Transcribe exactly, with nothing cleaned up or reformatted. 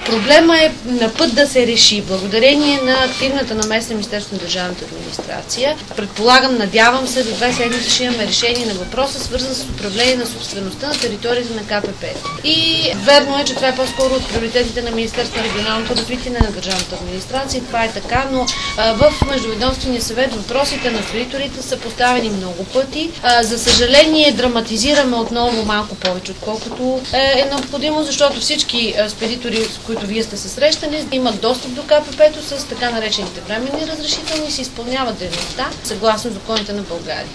проблема е на път да се реши, благодарение на активната намеса на Министерството на държавната администрация. Предполагам, надявам се, до две седмици ще имаме решение на въпроса, свързан с управление на собствеността на територията на Ка Пе Пе. И верно е, че това е по-скоро от приоритетите на Министерството на регионалното развитие на държавната администрация. Това е така, но а, в Междуведомствения съвет въпросите на спедиторите са поставени много пъти. А, за съжаление, драматизираме отново малко повече, отколкото е, е необходимо, защото всички а, спедитори, с които вие сте се срещали, имат достъп до Ка Пе Пе-то с така наречените временни разрешителни и се изпълняват дейността съгласно законите на България.